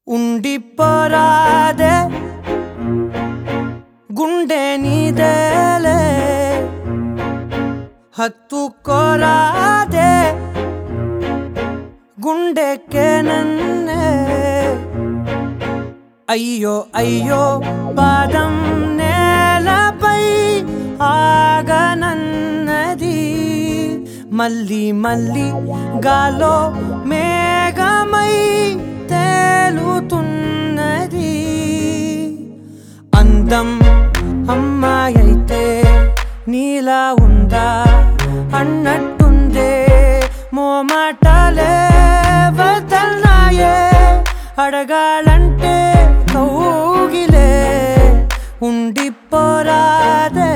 ఉండిపోరాదే గుండె నీదేలే హత్తుకోరాదే గుండెకే నన్నే అయ్యో అయ్యో పాదం నేలపై ఆగనన్నది మళ్ళీ మళ్ళీ గాలో మేఘమై తేలుతున్నది అందం అమ్మాయైతే నీలా ఉందా అన్నట్టుందే మోమాటలే వదల్నాయే అడగాలంటే కౌగిలే ఉండిపోరాదే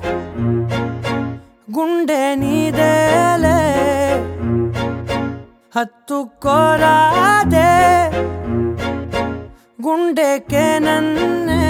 గుండె నీదేలే హత్తుకోరాదే గుండెకే నన్నే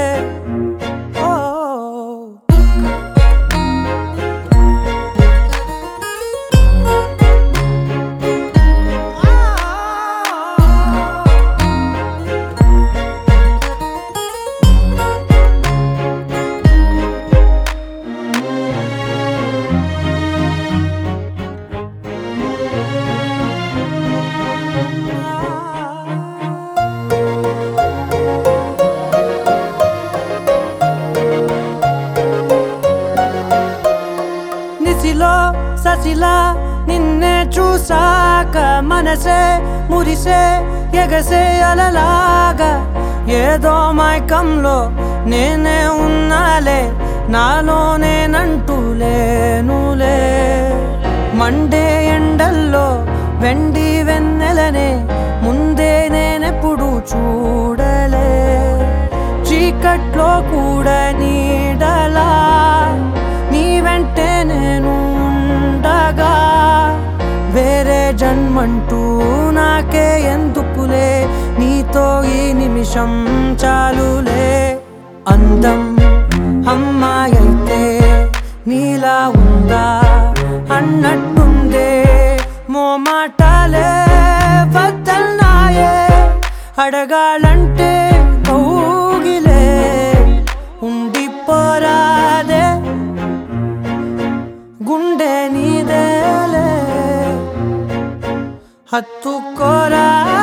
ససిలా నిన్నే చూసాక మనసే మురిసే ఎగసే అలలాగా ఏదో మైకంలో నేనే ఉన్నాలే నాలోనేనంటూ లేనులే మండే ఎండల్లో వెండి వెన్నెలనే ముందే నేనెప్పుడు చూడలే చీకట్లో కూడా నీడలా నీ వెంటే నేను ఉండగా వేరే జన్మంటూ నాకే ఎందుకులే నీతో ఈ నిమిషం చాలులే అందం అమ్మాయైతే నీలా ఉందా అన్నట్టుందే మోమాటలే వదల్నాయే అడగాలంటే కౌగిలే ఉండిపోరాదే గుండె నీదేలే హత్తుకోరా